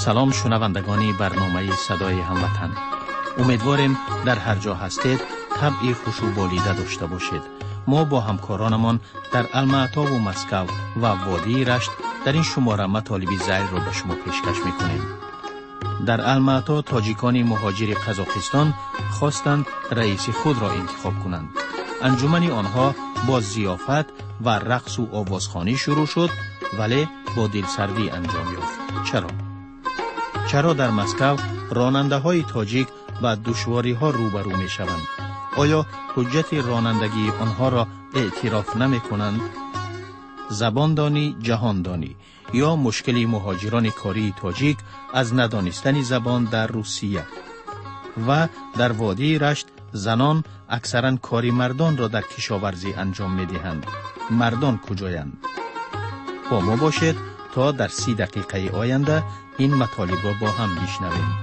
سلام شنوندگان برنامه صدای هموطن. امیدواریم در هر جا هستید طبع خوش و بالیده داشته باشید. ما با همکارانمان در المعطا و مسکو و وادی رشت در این شماره مطالب زیر را به شما پیشکش میکنیم. در المعطا تاجیکان مهاجر قزاقستان خواستند رئیس خود را انتخاب کنند. انجمن آنها با ضیافت و رقص و آوازخوانی شروع شد، ولی با دلسردی انجام یافت. چرا در مسکو راننده های تاجیک با دشواری ها روبرو می شوند؟ آیا حجت رانندگی آنها را اعتراف نمی کنند؟ زباندانی جهاندانی یا مشکلی مهاجران کاری تاجیک از ندانستن زبان در روسیه و در وادی رشت زنان اکثرا کاری مردان را در کشاورزی انجام می دهند. مردان کجایند؟ با ما باشید تا در 30 دقیقه آینده این مطالب را با هم بشنویم.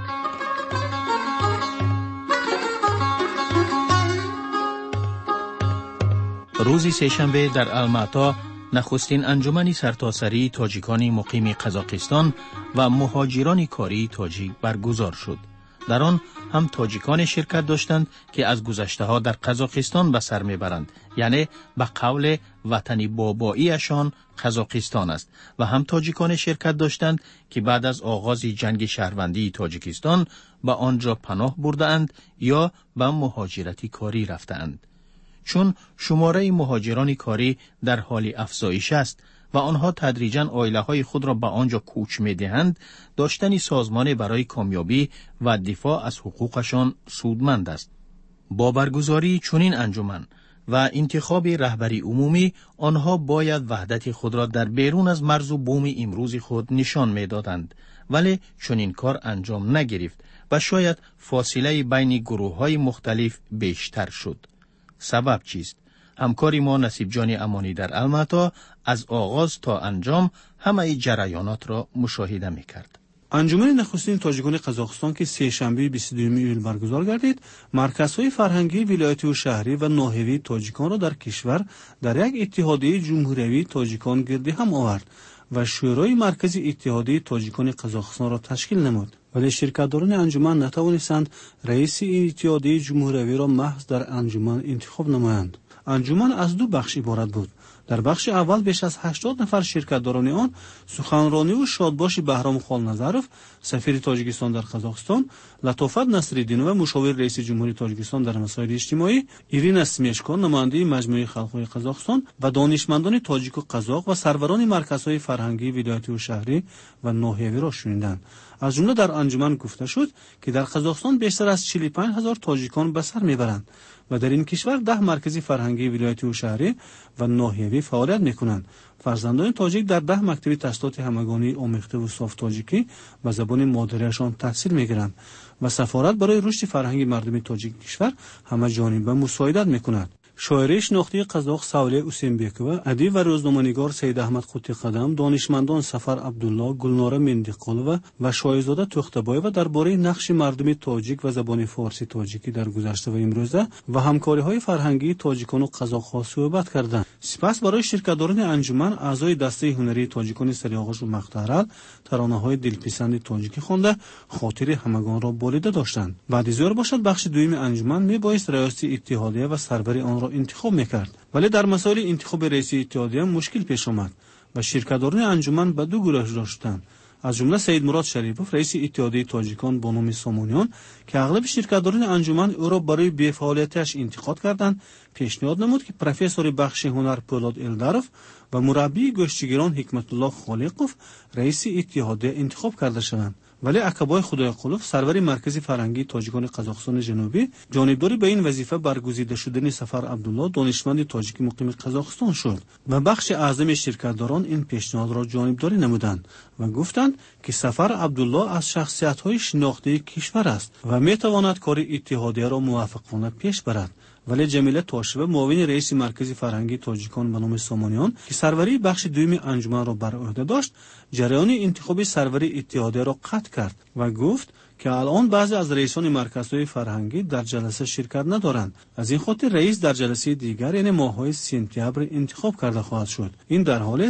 روز سه‌شنبه در المعطا نخستین انجمن سرتاسری تاجیکان مقیم قزاقستان و مهاجران کاری تاجیک برگزار شد. در آن هم تاجیکان شرکت داشتند که از گذشته ها در قزاقستان به سر میبرند، یعنی به قول وطن باباییشان قزاقستان است، و هم تاجیکان شرکت داشتند که بعد از آغاز جنگ شهروندی تاجیکستان به آنجا پناه برده‌اند یا به مهاجرتی کاری رفته‌اند. چون شماره مهاجران کاری در حال افزایش است و آنها تدریجاً عائله‌های خود را به آنجا کوچ می‌دهند، داشتن سازمان برای کامیابی و دفاع از حقوقشان سودمند است. با برگزاری چنین انجمن و انتخاب رهبری عمومی، آنها باید وحدت خود را در بیرون از مرز و بوم امروز خود نشان می‌دادند، ولی چنین کار انجام نگرفت و شاید فاصله بین گروه‌های مختلف بیشتر شد. سبب چیست؟ همکاری ما نصیب جان امانی در المعطا از آغاز تا انجام همه جریانات را مشاهده می‌کرد. انجمن نخستین تاجیکان قزاقستان که سه‌شنبه 22 ایول برگزار گردید، مرکزهای فرهنگی ولایتی و شهری و ناحیه‌ای تاجیکان را در کشور در یک اتحادیه جمهوری تاجیکان گرد هم آورد و شورای مرکزی اتحادیه تاجیکان قزاقستان را تشکیل نمود. ولی شرکت‌داران انجمن نتوانستند رئیس این اتحادیه جمهوری را محض در انجمن انتخاب نمایند. انجمن از 2 بخش عبارت بود. در بخش اول بیش از 80 نفر شرکت‌داران آن سخنرانی و شادباش بهرام خالنظرов، سفیر تاجیکستان در قزاقستان، لطافت نصرالدینова و مشاور رئیس جمهوری تاجیکستان در مسائل اجتماعی، ایرینا سمیشکان نماینده مجموعه خلق‌های قزاقستان و دانشمندان تاجیک و قزاق و سروران مرکزهای فرهنگی ولایتی و شهری و ناحیه‌ای را شنیدند. از جمله در انجمن گفته شد که در قزاقستان بیشتر از 45,000 تاجیکان به سر میبرند و در این کشور 10 مرکزی فرهنگی ولایتی و شهری و ناحیه‌ای فعالیت میکنند. فرزندان تاجیک در 10 مکتب تحصیلات همگانی آمیخته و صاف تاجیکی به زبان مادریشان تحصیل میگیرند و سفارت برای رشد فرهنگی مردم تاجیک کشور همه جانبه مساعدت میکند. شاعره شناخته قزاق ساوله اوسینبکова، ادیب و روزنامه‌نگار سید احمد قوطی قدم، دانشمندان سفر عبدالله، گلناره مندیقالova و شایزاده توختبایova درباره نقش مردم تاجیک و زبان فارسی تاجیکی در گذشته و امروزه و همکاری‌های فرهنگی تاجیکان و قزاق‌ها صحبت کردند. سپس برای شرکت‌داران انجمن اعضای دسته هنری تاجیکان سریاغاش و مقطعرل ترانه‌های دلپسند تاجیکی خوانده خاطر همگان را بالیده داشتند. بعد از ظهر باشد بخش دوم انجمن میبایست رئیس اتحادیه و سرور آن را انتخاب میکرد، ولی در مسائل انتخاب رئیس اتحادیه مشکل پیش آمد و شرکت‌داران انجمن به 2 گروه جدا شدند. از جمله سید مراد شریفوف رئیس اتحادیه تاجیکان با نام سامونیان که اغلب شرکت‌داران انجمن او را برای بی‌فعالیتش انتقاد کردند، پیشنهاد نمود که پروفسور بخش هنر پولاد الداروف و مربی گشتیگران حکمت الله خالقوف رئیس اتحادیه انتخاب کرده شوند. ولی عقبای خدایقلوف سرور مرکزی فرهنگی تاجیکان قزاقستان جنوبی جانبداری به این وظیفه برگزیده شدن سفر عبدالله دانشمند تاجیک مقیم قزاقستان شد و بخش اعظم شرکت‌داران این پیشنهاد را جانبداری نمودند و گفتند که سفر عبدالله از شخصیت‌های شناخته کشور است و می‌تواند کار اتحادیه را موفقانه پیش برد. ولی جمیله تاشبه معاون رئیس مرکزی فرهنگی تاجیکان به نام سامانیان که سروری بخش دوم انجمن را بر عهده داشت، جریان انتخاب سروری اتحادیه را قطع کرد و گفت که الان بعضی از رئیسان مرکزهای فرهنگی در جلسه شرکت ندارند. از این خاطر رئیس در جلسه دیگر یعنی ماه‌های سپتامبر انتخاب کرده خواهد شد. این در حالی است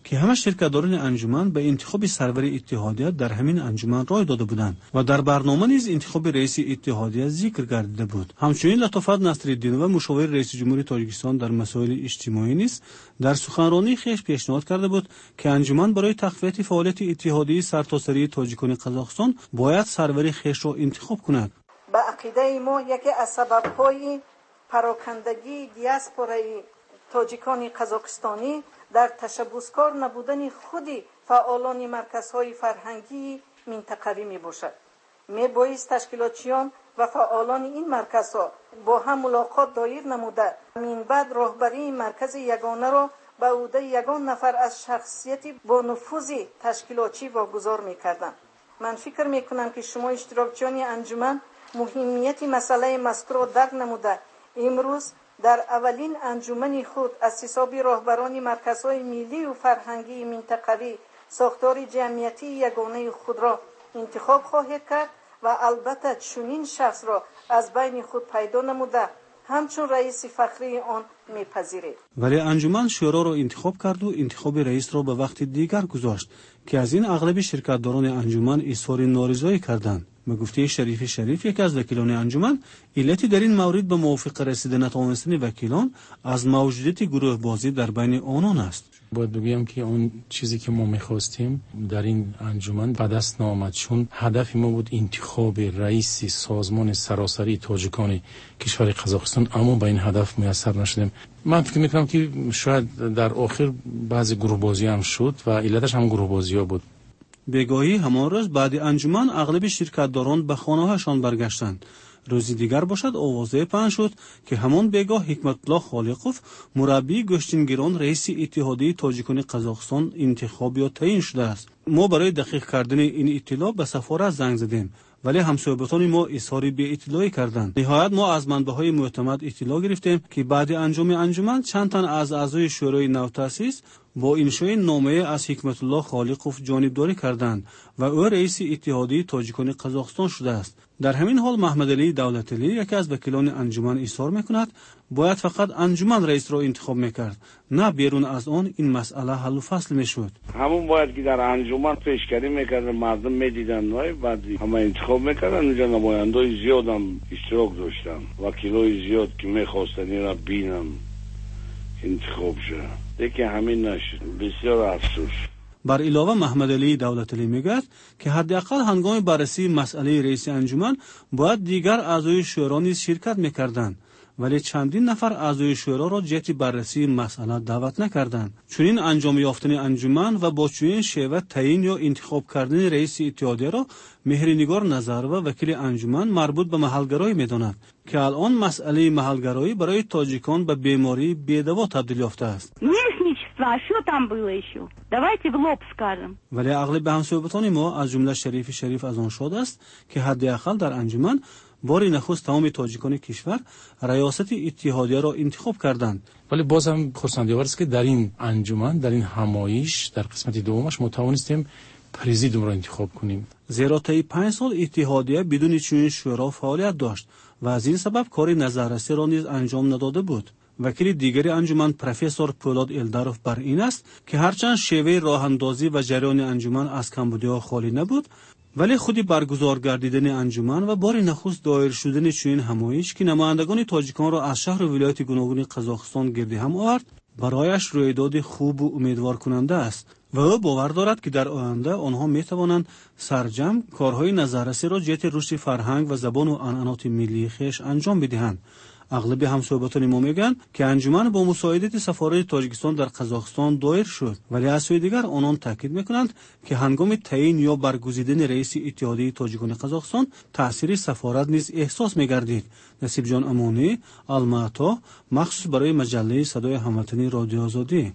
که همه شرکت‌داران انجمن به انتخاب سرور اتحادیه در همین انجمن رای داده بودند و در برنامه نیز انتخاب رئیس اتحادیه ذکر گردیده بود. همچنین لطفت نصرالدینова مشاور رئیس جمهوری تاجیکستان در مسائل اجتماعی نیز در سخنرانی خویش پیشنهاد کرده بود که انجمن برای تقویت فعالیت اتحادیه سرتاسری تاجیکان قزاقستان باید سرور خویش را انتخاب کند. به عقیده ما یکی از سبب‌های پراکندگی دیاسپورای تاجیکان قزاقستانی در تشبثکار نبودن خود فعالان مرکزهای فرهنگی منطقوی می باشد. می بایست تشکیلاتچیان و فعالان این مرکزها با هم ملاقات دایر نموده من بعد راهبری مرکز یگانه را به عهده یگان نفر از شخصیت با نفوذ تشکیلاتچی واگذار می کردند. من فکر می کنم که شما اشتراکچیان انجمن مهمیت مسئله مذکور را درک نموده امروز در اولین انجمن خود از حساب راهبران مرکزهای ملی و فرهنگی منطقوی ساختار جمعیتی یگانه خود را انتخاب خواهید کرد و البته چنین شخص را از بین خود پیدا نموده همچون رئیس فخری آن میپذیرید. ولی انجمن شورا را انتخاب کرد و انتخاب رئیس را به وقت دیگر گذاشت که از این اغلب شرکت‌داران انجمن اظهار نارضایی کردند. به گفته شریف یکی از وکیلان انجمن، علتی در این مورد به موافقه رسیدن نتوانستن وکیلان از موجودیت گروه بازی در بین آنان است. باید بگویم که اون چیزی که ما می‌خواستیم در این انجمن به دست نآمد، چون هدف ما بود انتخاب رئیس سازمان سراسری تاجیکان کشور قزاقستان، اما به این هدف میسر نشدیم. من فکر می‌کنم که شاید در آخر بعضی گروه بازی هم شد و علتش هم گروه بازی‌ها بود. بگاهی همان روز بعد انجمن اغلب شرکت‌داران به خانه‌هاشان برگشتند. روزی دیگر باشد آوازه پخش شد که همان بگاه حکمت الله خالقوف مربی گشتنگیران رئیس اتحادیه تاجیکان قزاقستان انتخاب یا تعیین شده است. ما برای دقیق کردن این اطلاع به سفارت زنگ زدیم ولی همسایبان ما اظهار بی اطلاعی کردند. نهایت ما از منبع‌های معتمد اطلاع گرفتیم که بعد انجام انجمن چند تن از اعضای شورای نوتأسیس با انشای نامه از حکمت الله خالقوف جانبداری کردند و او رئیس اتحادیه تاجیکان قزاقستان شده است. در همین حال محمدعلی دولتعلی یکی از وکیلان انجمن اصرار میکند باید فقط انجمن رئیس را انتخاب میکرد، نه بیرون از آن این مسئله حل و فصل میشد. همون باید که در انجمن پیشکاری میکرد، مردم میدیدن و بعد همه انتخاب میکردن. اونجا نمایندای زیاد هم اشتراک داشتن، وکیلای زیاد که میخواستن اینا بینم انتخاب شد، دیگه همین نشد. بسیار افسوس. بر علاوه محمدعلی دولتعلی میگوید که حداقل هنگام بررسی مسئله رئیس انجمن باید دیگر اعضای شورا نیز شرکت میکردند، ولی چندین نفر اعضای شورا را جهت بررسی مسئله دعوت نکردند. چنین انجام یافتن انجمن و با چنین شیوه تعیین یا انتخاب کردن رئیس اتحادیه را مهرنگار نظر و وکیل انجمن مربوط به محلگرایی میداند که الان مسئله محلگرایی برای تاجیکان به بیماری بی‌دوا تبدیل یافته است. Что там было еще? Давайте в лоб скажем. ولی اغلب همسایبان ما از جمله شریف از آن شاد است که حداقل در انجمن باری نخست تمام تاجیکان کشور ریاست اتحادیه را انتخاب کردند. ولی باز هم خرسندآور است که در این انجمن، در این همایش، در قسمت دومش ما توانستیم پرزیدوم را انتخاب کنیم. زیرا طی 5 سال اتحادیه بدون چنین شورا فعالیت داشت و از این سبب کار نظررسی را نیز انجام نداده بود. وکیل دیگری انجمن پروفسور پولاد الداروف بر این است که هرچند شیوه راه اندازی و جریان انجمن از کمبودی‌ها خالی نبود، ولی خودی برگزار گردیدن انجمن و بار نخست دایر شدن چنین همایش که نمایندگان تاجیکان را از شهر و ولایت گوناگون قزاقستان گرد هم آورد برایش رویداد خوب و امیدوار کننده است و او باور دارد که در آینده آنها می توانند سرجم کارهای نظررسی را جهت رشد فرهنگ و زبان و عنعنات ملی خویش انجام بدهند. اغلب همسایبان ما میگن که انجمن با مساعدت سفارت تاجیکستان در قزاقستان دایر شد، ولی از سوی دیگر آنان تاکید میکنند که هنگام تعیین یا برگزیدن رئیس اتحادیه تاجیکان قزاقستان تاثیر سفارت نیز احساس میگردید. نصیب جان امانی، الماتا، مخصوص برای مجله صدای هموطنی رادیو آزادی.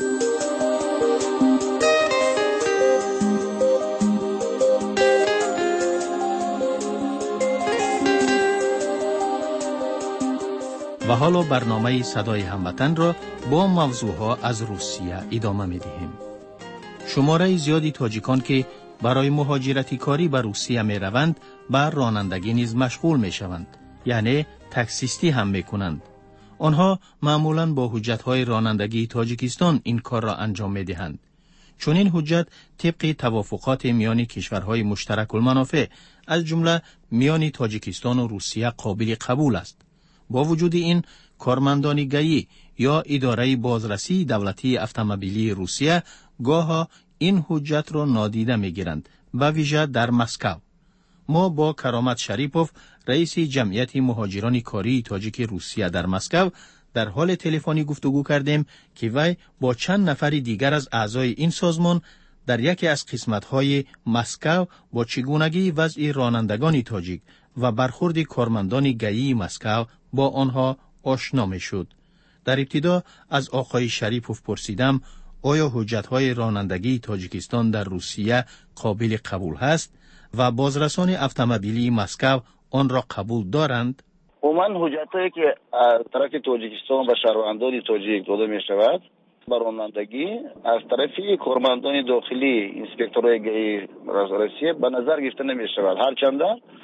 و حالا برنامه صدای هموطن را با موضوعها از روسیه ادامه می دهیم. شماره زیادی تاجیکان که برای مهاجرتی کاری به روسیه می روند بر رانندگی نیز مشغول می شوند، یعنی تاکسیستی هم می کنند. آنها معمولاً با حجتهای رانندگی تاجیکستان این کار را انجام می دهند. چون این حجت طبق توافقات میان کشورهای مشترک المنافع از جمله میان تاجیکستان و روسیه قابل قبول است. با وجود این، کارمندان گیی یا اداره بازرسی دولتی اتومبیلی روسیه گاها این حجت را نادیده میگیرند، به ویژه در مسکو. ما با کرامت شریپوف، رئیس جمعیت مهاجران کاری تاجیک روسیه در مسکو، در حال تلفنی گفتگو کردیم که وی با چند نفر دیگر از اعضای این سازمان در یکی از قسمت‌های مسکو با چگونگی وضع رانندگان تاجیک و برخورد کارمندان گیی مسکو با آنها آشنا می‌شد. در ابتدا از آقای شریپوف پرسیدم آیا حجت‌های رانندگی تاجیکستان در روسیه قابل قبول هست و بازرسان اتومبیلی مسکو آن را قبول دارند؟ عموما حجت‌هایی که از طرف تاجیکستان و شهروندان تاجیک داده می‌شود بر رانندگی از طرف کارمندان داخلی انسپکتورهای گیی روسیه به نظر گرفته نمی‌شود، هرچند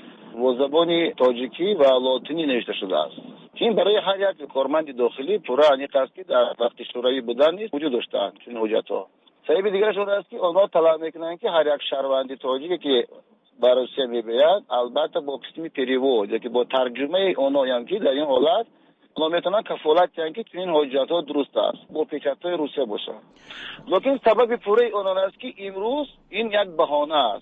با زبان تاجیکی و لاتینی نوشته شده است. این برای هر یک کارمند داخلی پورا انیق است که در وقت شوروی بودن نیست وجود داشتند چون حجت‌ها. سبب دیگرش آن است که آنها طلب می‌کنند که هر یک شهروند تاجیکی که به روسیه می‌باید البته با قسم پریوود یا که با ترجمه آنها هم که در این حالت آنها میتونن کفالت کنند که این حجت‌ها درست است با پیکت‌های روسیه باشه. لیکن سبب پوره آن است که امروز این یک بهانه است.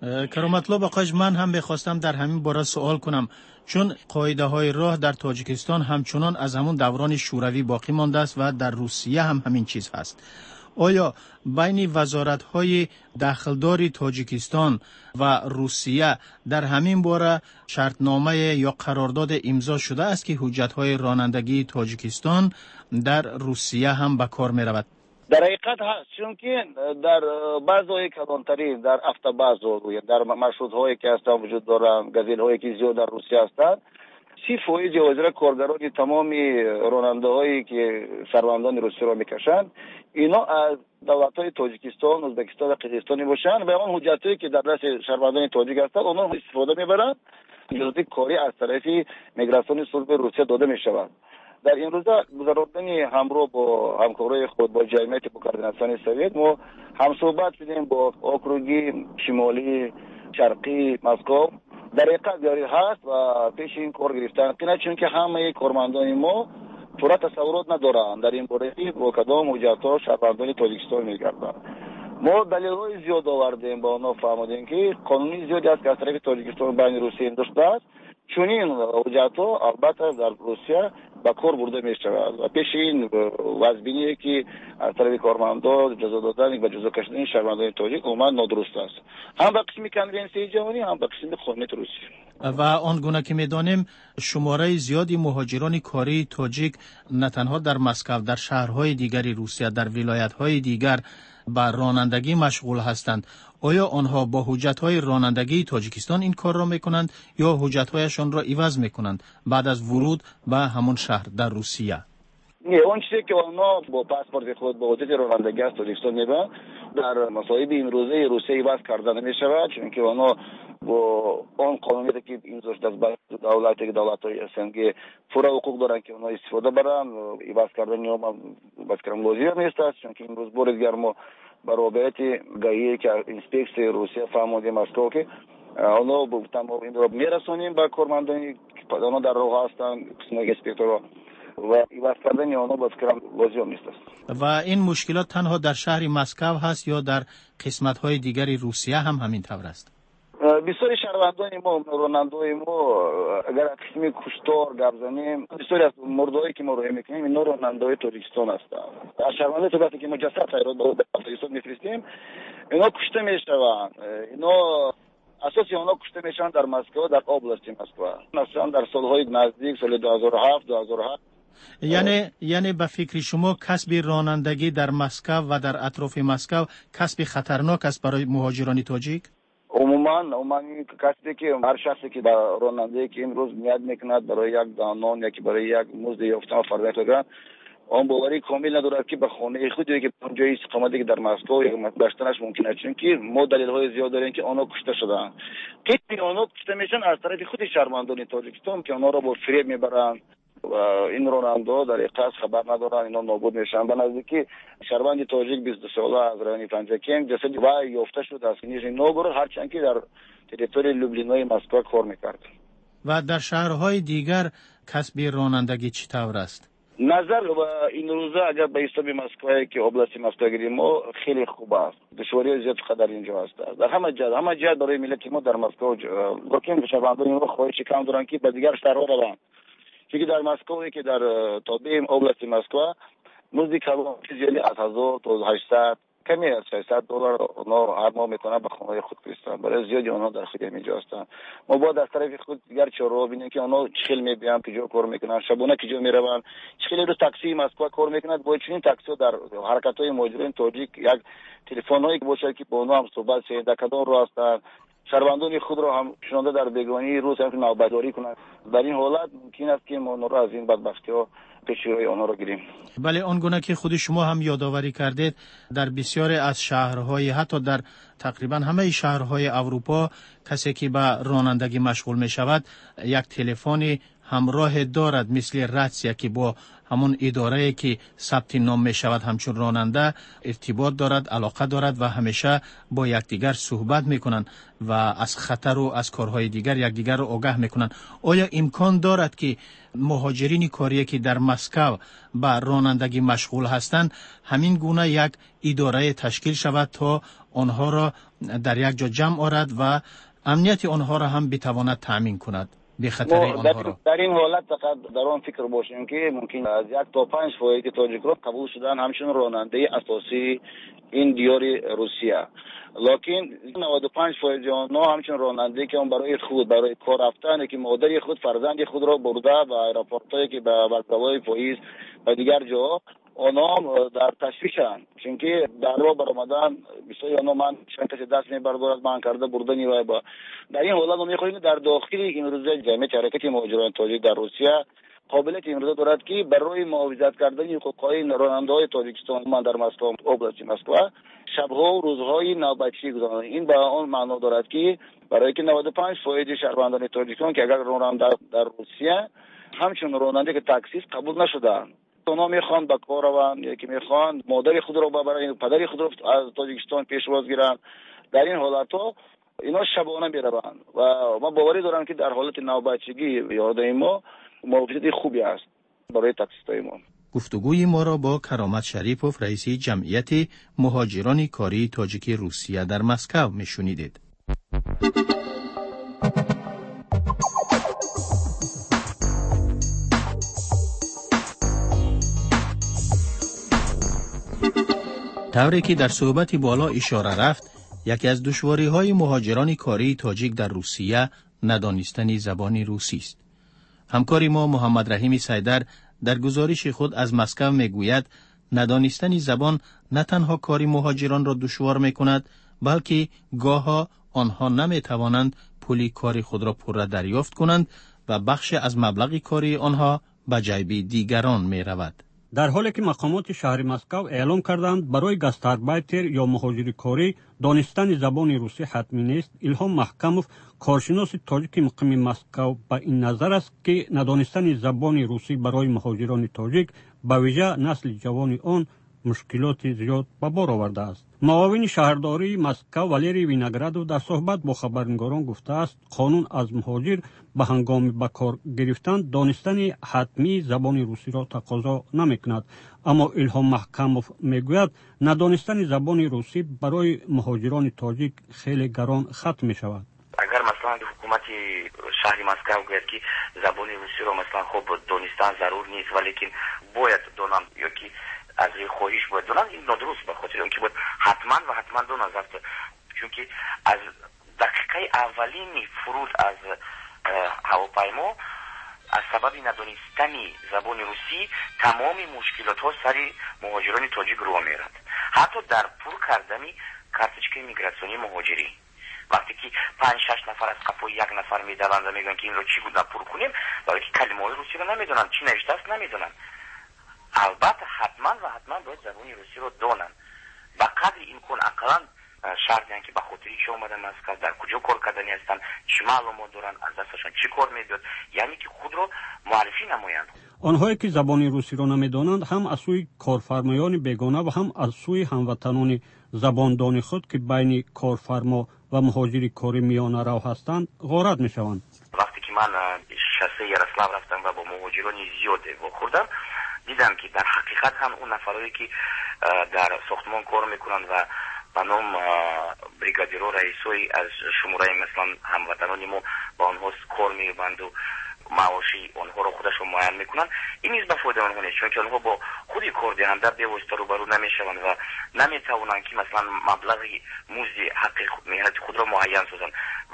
کرامت الله بقاش، من هم بخواستم در همین باره سوال کنم، چون قاعده های راه در تاجیکستان همچنان از همون دوران شوروی باقی مانده است و در روسیه هم همین چیز هست. آیا بین وزارت های داخلدار تاجیکستان و روسیه در همین باره شرطنامه یا قرارداد امضا شده است که حجت های رانندگی تاجیکستان در روسیه هم به کار می رود؟ در حقیقت هست، چون که در بعضی کلانترین در افتاباز و در مرشد هایی که هستن وجود دارن، گزیل هایی که زیاد در روسیه هستند، 30% اجره کارگران تمام راننده هایی که شهروندان روسیه را میکشند اینا از دولت های تاجیکستان، ازبکستان و قرقیزستان باشند و اون حجت هایی که در دست شهروندان تاجیک هستند اونها استفاده میبرند. اجازه کاری از طرف میگراسیون صلح روسیه داده میشود. در این روزا گذراندن همراه با همکارای خود با جمعیت با کوردیناسیون سویت ما هم صحبت کردیم با اوکروگی شمالی شرقی مسکو. در حقیقت یاری هست و پیش این کار گرفتن که نه، چون که همه کارمندان ما پورا تصورات ندارن در این باره با کدام حجت‌ها شهروندان تاجیکستان میگردن. ما دلیل‌های زیاد آوردیم با آنها فهمیدیم که قانونی زیادی است که از طرف تاجیکستان بین روسیه داشته است، چون این حجت‌ها البته در روسیه به کار برده می‌شود و پیش این وضعیتی که از طرف کارمندان جزا دادن و جزا کشیدن شهروندان تاجیک عموما نادرست است، هم به قسم کنونسیون جهانی هم به قسم قانون روسیه. و آنگونه که می‌دانیم شماره زیادی مهاجران کاری تاجیک نه تنها در مسکو، در شهرهای دیگری روسیه، در ولایت‌های دیگر بر رانندگی مشغول هستند. آیا آنها با حجت‌های رانندگی تاجیکستان این کار را می‌کنند یا حجت‌هایشان را عوض می‌کنند بعد از ورود به همون شهر در روسیه؟ نه، اون چیزی که آنها با پاسپورت خود با حجت رانندگی از تاجیکستان میبرند در مصائب امروزه روسیه عوض کرده نمی‌شود، چون که آنها با آن قانونی که این داشته از دولت‌های اسنگ پورا حقوق دارند که آنها استفاده برند. عوض کردن یا عوض کردن لازم نیست است، چون که امروز بار ما برابریت گیی که انسپکسی روسیه فهمیدیم مسکو که آنها با تمام این را میرسونیم به کارمندانی که آنها در راه هستند قسمت انسپکتورها و عوض کردن آنها باز کردن لازم نیست است. و این مشکلات تنها در شهر مسکو هست یا در قسمت‌های دیگری روسیه هم همین طور است؟ بسیاری شهروندان ما راننده‌های ما اگر قسمی کشتار گپ زنیم بسیاری از مردهایی که ما رو میکنیم اینا راننده‌های تاجیکستان هستند. از شهروندان وقتی که ما جسد رو به تاجیکستان میفرستیم اینا کشته میشوند. اینا اساسی اونا کشته میشن در مسکو، در اوبلاست مسکو. مثلا در سالهای نزدیک سال 2007 یعنی به فکر شما کسب رانندگی در مسکو و در اطراف مسکو کسب خطرناک است برای مهاجران تاجیک؟ عموما کسی که هر شخصی که در رانندگی که امروز نیت میکند برای یک دانان یا که برای یک مزد یافتن فرض کنند آن باوری کامل ندارد که به خانه خودی که اونجای استقامتی که در مسکو داشتنش ممکنه، چون که ما دلیل‌های زیاد داریم که آنها کشته شدند. که آنها کشته میشن از طرف خود شهروندان تاجیکستان که آنها را با فریب میبرند این راننده در اقتصاد خبر ندارن، اینا نابود میشن. به نزدیکی شهروند تاجیک 22 ساله از رایون پنجکین جسد و یافته شد از نیز نوگراد، هرچند که در تریتوری لوبلینای مسکو کار میکرد. و در شهرهای دیگر کسب رانندگی چطور است؟ نظر و این روزا اگر به حساب مسکو که اوبلاست مسکو گیریم خیلی خوب است. دشواری زیاد قدر اینجا است. در همه جا برای ملت ما در مسکو لکن شهروندان رو خواهش کم دارن که به دیگر شهرها روند. چون در مسکو که در تابع اوبلاست مسکو نزدیک چیزی از 1000 تا 800 کمی از $600 اونا هر ماه میتونن به خانه خود فرستن. برای زیادی اونا در خود اینجا هستن. ما باید از طرف خود دیگر چهارراه ببینیم که اونا چخیل میبیان کجا کار میکنن، شبونه کجا میرون، چخیل رو تاکسی مسکو کار میکنن. باید چنین تاکسی در حرکت‌های مهاجرین تاجیک یک تلفن‌هایی که باشه که با اونا هم صحبت شه دکدار رو هستن. شهروندان خود را هم شنونده در بیگانی روز هم نوبتداری کنند. در این حالت ممکن است که ما را از این بدبختی‌ها پیش‌روی آنها را گیریم. بله، آنگونه که خود شما هم یادآوری کردید در بسیاری از شهرهای، حتی در تقریبا همه شهرهای اروپا، کسی که به رانندگی مشغول می شود یک تلفن همراه دارد مثل راتسیا که با همون اداره که ثبت نام می شود همچون راننده ارتباط دارد، علاقه دارد و همیشه با یکدیگر صحبت می کنند و از خطر و از کارهای دیگر یکدیگر را آگاه می کنند. آیا امکان دارد که مهاجرین کاری که در مسکو به رانندگی مشغول هستند همین گونه یک اداره تشکیل شود تا آنها را در یک جا جمع آورد و امنیت آنها را هم بتواند تامین کند؟ در این حالت فقط در آن فکر باشیم که ممکن از 1 تا 5 فایده تاجیک‌ها قبول شدن همچون راننده اساسی این دیار روسیه، لکن 95 فایده آنها همچون راننده که اون برای خود برای کار رفتن که مادر خود فرزند خود را برده و ایرپورتایی که به وزارت پلیس و دیگر جا آنها در تشویشن، چون که در راه برآمدن بسیاری آنها من کسی دست میبردارد من کرده بردنی و با در این حالت ما میخواهیم در داخل امروز جمعیت حرکت مهاجران تاجیک در روسیه قابلیت امروز دارد که برای محافظت کردن حقوقهای راننده‌های تاجیکستان من در مسکو اوبلاست مسکو شب‌ها و روزهای نوبتی گذراندن. این به آن معنا دارد که برای که 95% شهروندان تاجیکستان که اگر راننده در روسیه همچون راننده که تاکسی قبول نشدن، اونا میخوان به کار روند، یکی میخوان مادر خود رو ببرن، پدر خود رو از تاجیکستان پیشواز گیرن. در این حالت‌ها اینا شبانه میروند و ما باوری دارم که در حالت نوبتیگی یاد ما موضوع خوبی است برای تاکسیستای ما. گفتگوی ما را با کرامت شریپوف رئیس جمعیت مهاجران کاری تاجیک روسیه در مسکو میشنیدید. طوری که در صحبت بالا اشاره رفت، یکی از دشواری‌های مهاجران کاری تاجیک در روسیه ندانستن زبان روسی است. همکاری ما محمد رحیم سیدر در گزارش خود از مسکو میگوید ندانستن زبان نه تنها کاری مهاجران را دشوار میکند، بلکه گاها آنها نمیتوانند پول کاری خود را پوره دریافت کنند و بخش از مبلغ کاری آنها به جیب دیگران میرود. در حالی که مقامات شهر مسکو اعلام کردند برای گاستاربایتر یا مهاجر کاری دانستن زبان روسی حتمی نیست، ایلهام محکموف کارشناس تاجیک مقیم مسکو با این نظر است که ندانستن زبان روسی برای مهاجران تاجیک به ویژه نسل جوان آن مشکلات زیاد به بار آورده است. معاون شهرداری مسکو والری وینگرادوف در صحبت با خبرنگاران گفته است قانون از مهاجر به هنگام به کار گرفتن دانستن حتمی زبان روسی را تقاضا نمیکند، اما ایلهام محکموف میگوید ندانستن زبان روسی برای مهاجران تاجیک خیلی گران ختم می شود. اگر مثلا حکومت شهر مسکو گوید که زبان روسی را مثلا خوب دانستن ضرور نیست، ولی که باید دانم یا که از خواهش باید دونن، این نادرست به خاطر اینکه باید حتما دو نظر، چون که از دقیقه اولین فرود از هواپیما از سبب ندانستن زبان روسی تمام مشکلات ها سر مهاجران تاجیک رو میرد. حتی در پر کردن کارتچکه میگراسیونی مهاجری وقتی که 5-6 نفر از قفای یک نفر میدوند و میگن که این رو چی بود پر کنیم، برای که کلمه های روسی رو نمیدونن، چی نوشته است نمیدونن. البته حتما باید زبان روسی رو دانن. با قدر امکان اقلا شرط یعنی که به خاطر ایشون اومدن مسکو در کجا کار کردنی هستن، چی معلومات دارن، از دستشون چی کار میاد، یعنی که خود رو معرفی نمایند. آنهایی که زبان روسی را نمی‌دانند هم از سوی کارفرمایان بیگانه و هم از سوی هموطنان زباندان خود که بین کارفرما و مهاجر کاری میانه رو هستند غارت می‌شوند. وقتی که من شاسه یاروسلاو رفتم و با مهاجران زیاد خوردم، دیدم که در حقیقت هم اون نفرایی که در ساختمان کار میکنند و به نام بریگادیرها رئیسای از شماره مثلا هموطنان ما با آنها کار میبند و معاشی آنها را خودشون معین میکنن، این نیز به فایده آنها نیست، چون که آنها با خود کار دهنده به واسطه روبرو نمیشوند و نمیتوانند که مثلا مبلغی مزد حق مهنت خود را معین سازند و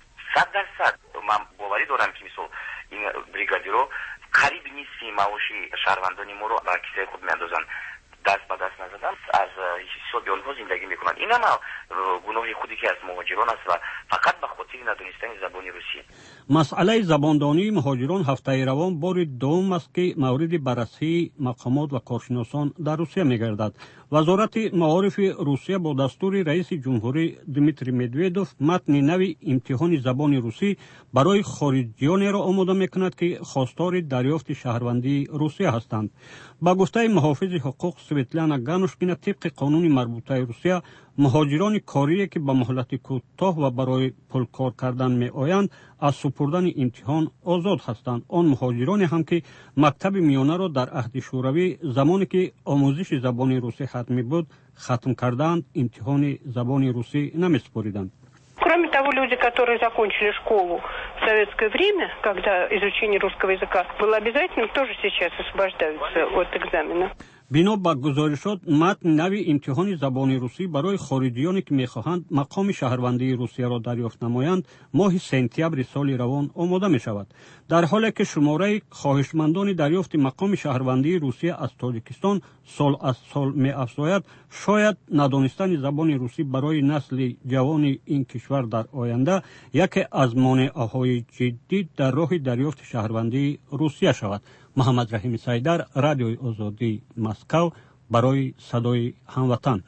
100% من باوری دارم که مثلا این بریگادیرها قریب نیستی معاشی شهروندان ما رو به کیسه خود میاندازن، دست به دست نزدن، از حساب آنها زندگی میکنن. این هم گناه خودی که از مهاجران است و فقط به خاطر ندانستن زبان روسی. مسئله زباندانی مهاجران هفته روان بار دوم است که مورد بررسی مقامات و کارشناسان در روسیه میگردد. وزارت معارف روسیه با دستور رئیس جمهوری دمیتری مدویدوف متن نوی امتحان زبان روسی برای خارجیان را آماده میکند که خواستار دریافت شهروندی روسیه هستند. با گفته محافظ حقوق سویتلانا گانوشکینا، طبق قانون مربوطه روسیه، مهاجران کاری که به مهلت کوتاه و برای پول کار کردن می آیند از سپردن امتحان آزاد هستند. آن مهاجرانی هم که مکتب میانه را در عهد شوروی زمانی که آموزش زبان روسی حتمی بود ختم کردند، امتحان زبان روسی نمی‌سپاریدند. Кроме того, люди, которые закончили школу в советское время, когда изучение русского языка было обязательным, тоже сейчас освобождаются от экзамена. بنا به گزارشات متن نوی امتحان زبان روسی برای خارجیانی که میخواهند مقام شهروندی روسیه را دریافت نمایند ماه سپتامبر سال روان آماده می شود. در حالی که شماره خواهشمندان دریافت مقام شهروندی روسیه از تاجیکستان سال از سال می افزاید، شاید ندانستن زبان روسی برای نسل جوان این کشور در آینده یکی از مانعهای جدی در راه دریافت شهروندی روسیه شود. محمد رحیم سیدر، رادیوی آزادی مسکو، برای صدای هموطن.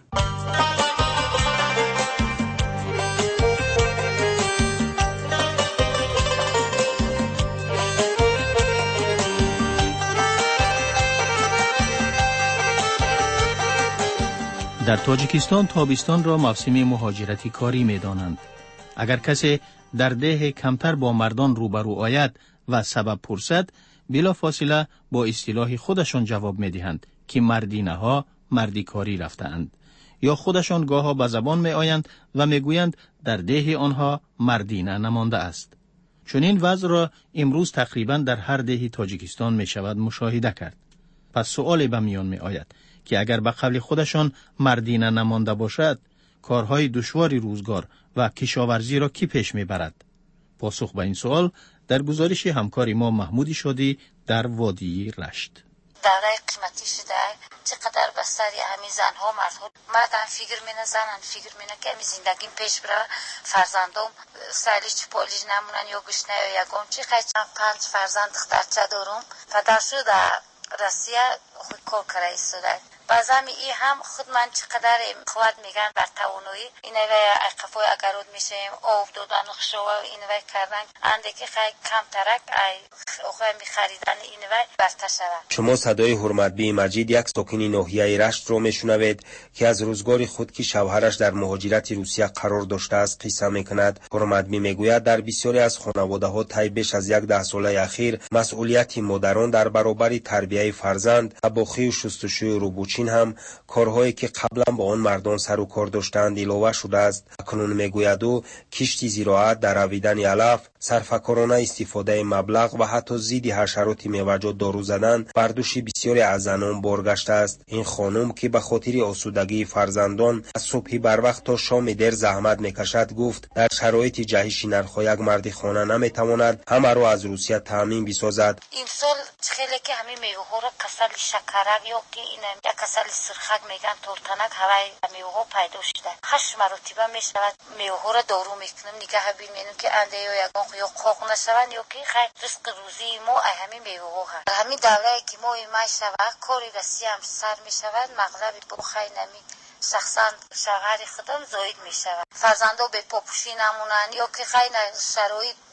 در تاجیکستان تابستان را موسم مهاجرتی کاری می دانند. اگر کسی در ده کمتر با مردان روبرو آید و سبب پرسد، بلا فاصله با اصطلاح خودشان جواب می دهند که مردینه ها مردی کاری رفتند، یا خودشان گاها به زبان می آیند و می گویند در ده آنها مردینه نمانده است. چون این وضع را امروز تقریبا در هر ده تاجیکستان می شود مشاهده کرد. پس سؤال به میان می آید که اگر به قول خودشان مردینه نمانده باشد، کارهای دشواری روزگار و کشاورزی را کی پیش می برد؟ پاسخ به این سوال در گزارش همکار ما محمودی شادی در وادی رشت. دورای قیمتی شده چقدر بستر همین زنها مردها مردن فکر مینزنن فکر مینه که همین زندگیم پیش بره، فرزندم سالی چی پولیج نمونن یا گشنه یا یکم چی خیلی 5 فرزند دخترچه دارم. پدرشو در روسیه خود کار کرده ایستاده. بعضی ای هم خود من چقدر قوت میگن بر توانایی اینه و اقفای اگرود میشیم آب دادن خشوا و اینه و کردن انده که خیلی کم ترک اخواه میخریدن اینه و برتا شود. شما صدای حرمتبی مجید، یک ساکن ناحیه رشت رو میشنوید که از روزگار خود که شوهرش در مهاجرت روسیه قرار داشته است قصه میکند. حرمتبی میگوید در بسیاری از خانواده ها طی بیش از 10 ساله اخیر مسئولیت مادران در برابر تربیت فرزند و باخی و شستشوی روبوچین هم کارهایی که قبلا با آن مردان سر و کار داشتند علاوه شده است. اکنون میگوید او کشت زراعت، درویدن علف، صرفه‌کارانه استفاده مبلغ و حتی ضد حشرات میوه‌جات دارو زدن بر دوش بسیاری از زنان بار گشته است. این خانم که به خاطر آسودگی فرزندان از صبح بر وقت تا شام دیر زحمت میکشد، گفت در شرایط جهش نرخ یک مرد خانه نمیتواند همه را از روسیه تامین بسازد. این سال خیلی که همین میوه را کسل شکرک یا که این کسل سرخک میگن تورتنک هوای میوه پیدا شده. 8 مرتبه میشود میوه را دارو میکنم نگاه ببینیم که انده یا یگان یا قوق نشون یا که خیلی رزق روزی ما همین میوه ها. همین دوره که ما ایمای شود کاری رسی هم سر میشود، مغلبی با خیلی نمی شخصا شغری خودم زاید میشود. فرزندو به پاپوشی نمونن یا که خیلی شرایط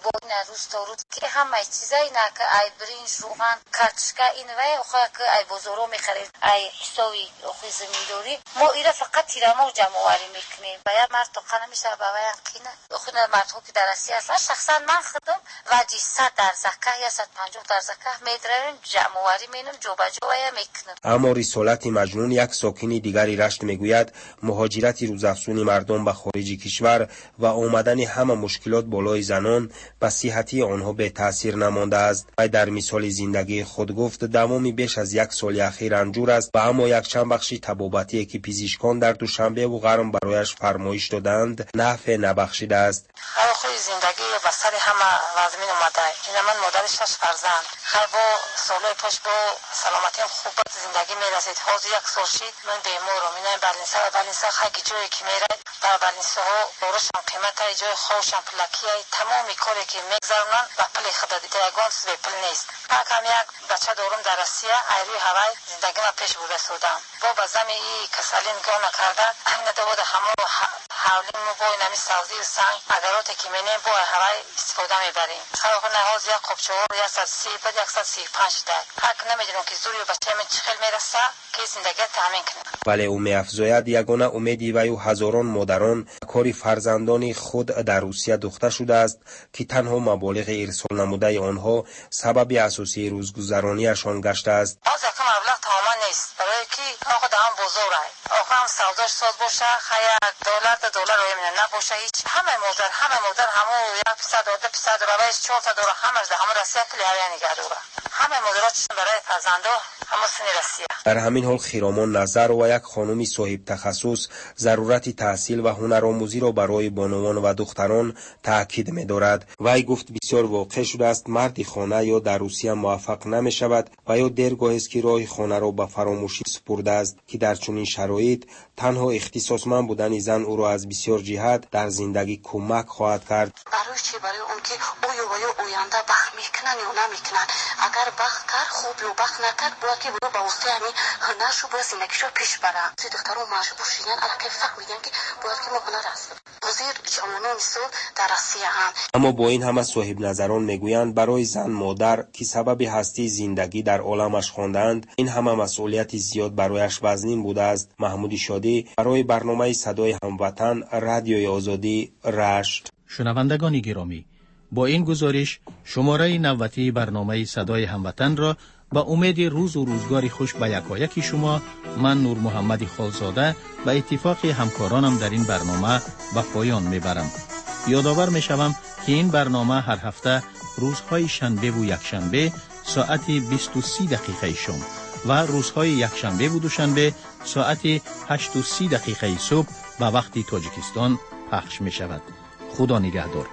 با این روز تا روز که همه چیزایی نه که ای برنج روغن کارتشکا این و اخواه که ای بزرو میخرید ای حسابی اخوی زمینداری ما ایره فقط تیرما و جمعواری میکنیم باید مرد تو قنه میشه باید قینه اخوی مردها که در اسی هستن شخصا من خودم وجی 100 در زکه یا 150 در زکه میدرویم جمعواری مینم جوبا جوبا میکنم. اما رسالت مجنون یک ساکن دیگری رشت میگوید مهاجرت روزافزون مردم به خارج کشور و آمدن همه مشکلات بالای زنان به صحتی آنها به تاثیر نمانده است. و در مثال زندگی خود گفت دمامی بیش از یک سال اخیر رنجور است و اما یک چند بخشی طبابتی که پزشکان در دوشنبه و قرم برایش فرمایش دادند نفع نبخشیده است. خیلی زندگی و سر همه وضمین اومده. این من مادرش 6 فرزند. خیلی با سالهای پاش با سلامتی خوب زندگی میرسید. حاضر یک سال شید من بیمارم. اینای بلنسه و بلنسه خیلی جایی که میره و بلنسه ها دورشان قیمت های جای خوشان پلکی های تمامی کاری که میگذارونن و پل خدا دیده یگان سوی پل نیست. من کم یک بچه دورم در روسیه ایروی هوای زندگی ما پیش بوده سودم. با بزمی ای کسالی نگاه نکرده نده بود همه حولیم با اینمی سازی و سنگ اگراتی که مینیم با هوای استفاده میبریم. خیلی نهاز یک خوبچهور 130 بعد 135 دک. حق نمیدونم که زوری و بچه من چخیل میرسه که زندگی تامین کنه. ولی او می‌افزاید یگانه امیدی و هزاران مادران کاری فرزندان خود در روسیه دوخته شده است که تنها مبالغ ارسال نموده آنها سبب اساسی روزگذرانیشان گشته است. باز یکم مبلغ تمام نیست برای کی آقا دام بزرگه آقا هم سوداش سود باشه خیا دلار تا دلار روی من نباشه هیچ همه مادر همه 1% و 2% رویش 4 دلار همه روسیه کلی هوای نگردوره همه مادرات برای فرزندا همه سن روسیه. در همین حال خیرامان نظر و یک خانم صاحب تخصص ضرورت تحصیل و هنرآموزی را برای بانوان و دختران تاکید می‌دارد. وی گفت بسیار واقع شده است مرد خانه یا در روسیه موفق نمی‌شود و یا دیرگاه است که راه خانه را به فراموشی سپرده است که در چنین شرایط تنها اختصاصمند بودن زن او را از بسیار جهات در زندگی کمک خواهد کرد. برای چی؟ برای اون که اوینده بخ میکنن یا نمیکنن. اگر بخ کرد خوب یا بخ نکرد باید که برو با وسته همین هنرشو باید زندگیشو پیش برن. سی دختران مجبور شدن الکی فقر میگن که باید که ما هنر هست. وزیر جوانان سال در روسیه هم. اما با این همه صاحب نظران میگویند برای زن مادر که سبب هستی زندگی در عالمش خواندند این همه مسئولیت زیاد برایش وزنین بوده است. محمود شادی برای برنامه صدای هموطن رادیوی آزادی رشت. شنوندگان گرامی، با این گزارش شماره 90 برنامه صدای هموطن را با امید روز و روزگار خوش به یکایک شما من نور محمد خالزاده به اتفاق همکارانم در این برنامه به پایان میبرم. یادآور میشوم که این برنامه هر هفته روزهای شنبه و یکشنبه ساعت 23 دقیقه شام و روزهای یکشنبه و دوشنبه ساعت 8:30 دقیقه صبح به وقت تاجیکستان پخش می شود. خدا نگهدار.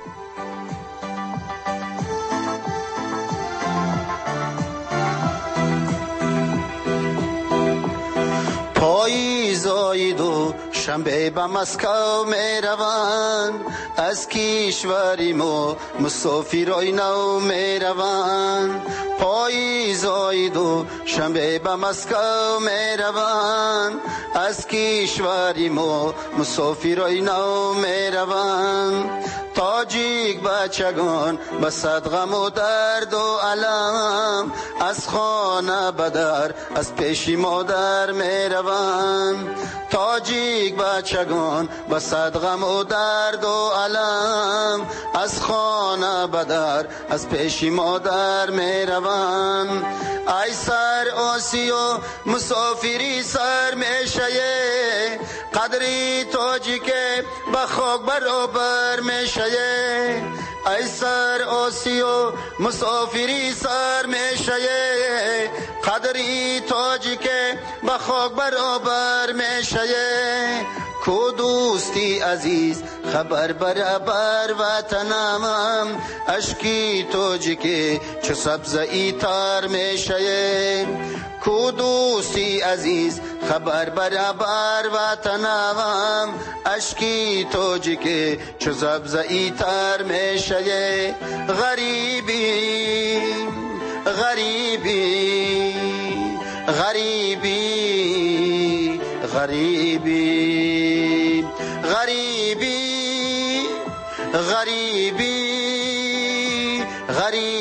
پاییزاید و شنبه به مسکو می روند از کشوری ما مسافرای نو می روند. پاییزاید و شنبه به مسکو می روند از کشوری ما مسافرای نو می روند. تاجیک بچگان به صدغم و درد و علم از خانه بدر از پیش مادر می روند. تاجیک بچگان به صدغم و درد و علم از خانه بدر از پیش مادر می روند. ای سر آسیا مسافری سر می شیه قدری تاجیک به خاک برابر می شیه. ای سر آسیا مسافری سر می شیه قدری تاجیک به خاک برابر می شیه. کو دوستی عزیز خبر برابر وطنم اشکی تاجیک چو سبزه تر می شیه. کو دوستی عزیز خبر برابر وطنم اشکی تاجیک چو سبزه تر می شیه. غریبی غریبی غریبی غریبی غریبی غریبی پری